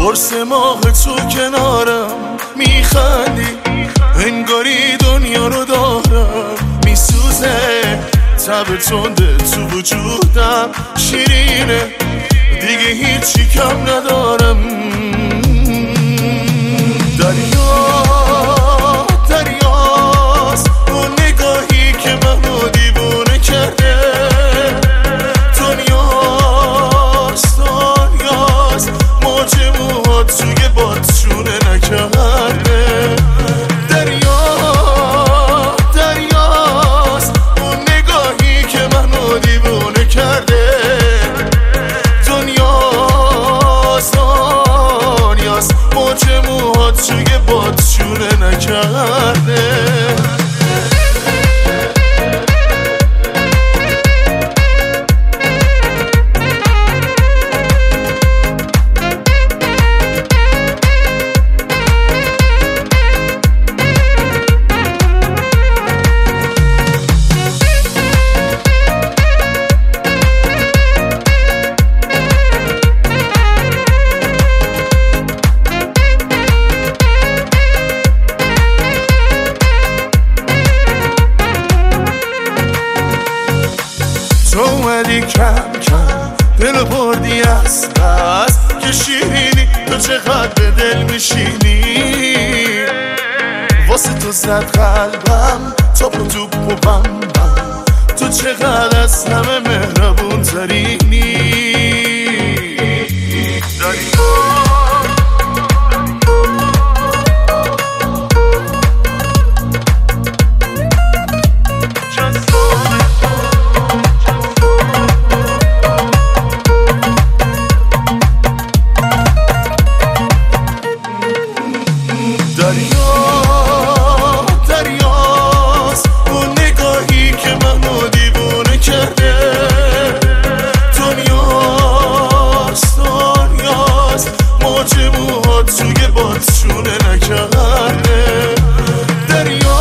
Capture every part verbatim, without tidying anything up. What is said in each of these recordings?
قرص ماه تو کنارم میخندی، انگاری دنیا رو دارم میسوزه. تب تنده تو وجودم شیرینه، دیگه هیچی کم ندارم. دریا دریاست اون نگاهی که منو دیوونه کرده. دنیاست دنیاست موج موهات توی بادشونه نکرده. دریا دریاست اون نگاهی که منو دیوونه کرده. دنیاست دنیاست موج موهات توی بادشونه نکرده. تو اومدی کم کم دل بردی از بس که شیرینی، تو چقدر به دل میشینی. واسه تو زد قلبم توپ و توپ و بم بم، تو چقدر از همه مهربون ترینی. دریا دریاست اون نگاهی که منو دیوونه کرده. دنیاست دنیاست موج موهات توی بادشونه نکرده. دریا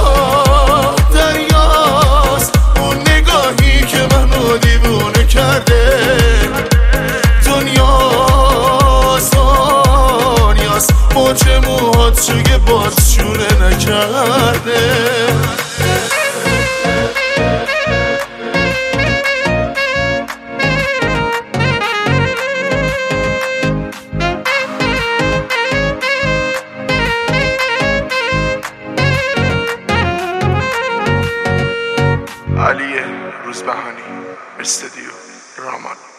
دریاست اون نگاهی که منو دیوونه کرده. دنیاست دنیاست موج موهات توی بادشونه نکرده. علی روزبهانی، استودیو رامان.